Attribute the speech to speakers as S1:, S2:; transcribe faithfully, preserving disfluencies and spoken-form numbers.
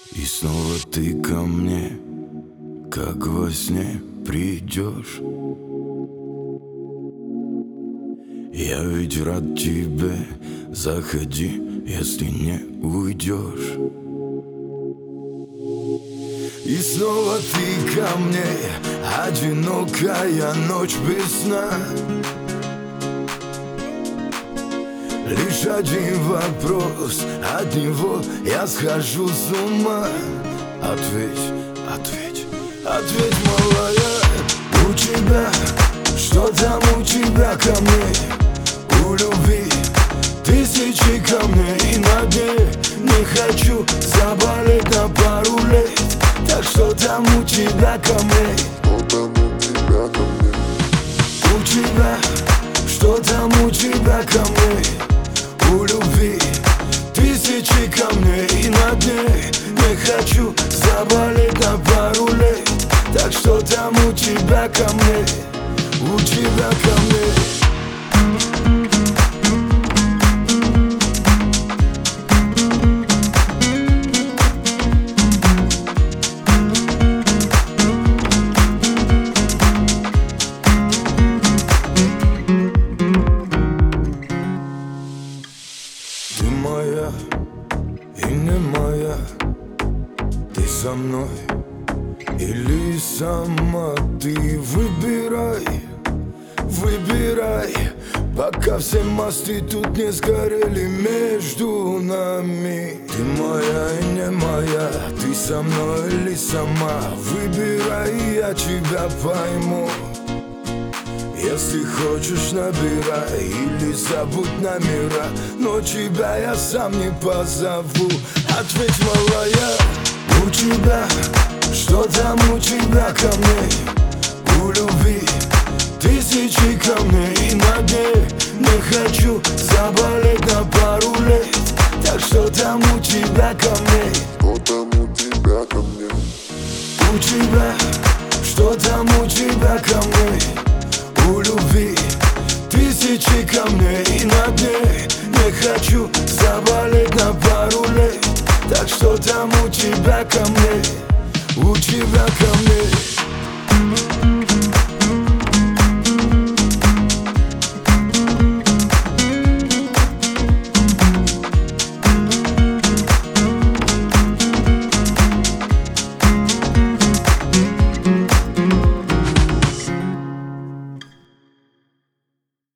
S1: И снова ты ко мне, как во сне придешь. Я ведь рад тебе, заходи, если не уйдешь. И снова ты ко мне, одинокая ночь без сна. Лишь один вопрос, от него я схожу с ума. Ответь, ответь, ответь, малая, у тебя, что там у тебя ко мне? У любви тысячи камней на дне. Не хочу заболеть на пару лет. Так что там у тебя ко мне?
S2: Что там у тебя ко мне?
S1: У тебя, что там у тебя ко мне? У любви тысячи камней на дне. Не хочу заболеть на пару лет. Так что там у тебя ко мне? У тебя ко мне? Ты моя и не моя, ты со мной или сама. Ты выбирай, выбирай, пока все мосты тут не сгорели между нами. Ты моя и не моя, ты со мной или сама. Выбирай, я тебя пойму. Если хочешь, набирай или забудь номера, но тебя я сам не позову. Ответь, малая, у тебя, что там у тебя ко мне? У любви тысячи камней на дне. Не хочу заболеть на пару лет. Так что там у тебя ко мне?
S2: Что там у тебя ко мне?
S1: У тебя, что там у тебя ко мне? У любви тысячи камней на дне. Не хочу заболеть на пару лет. Так что там у тебя ко мне? У тебя ко мне?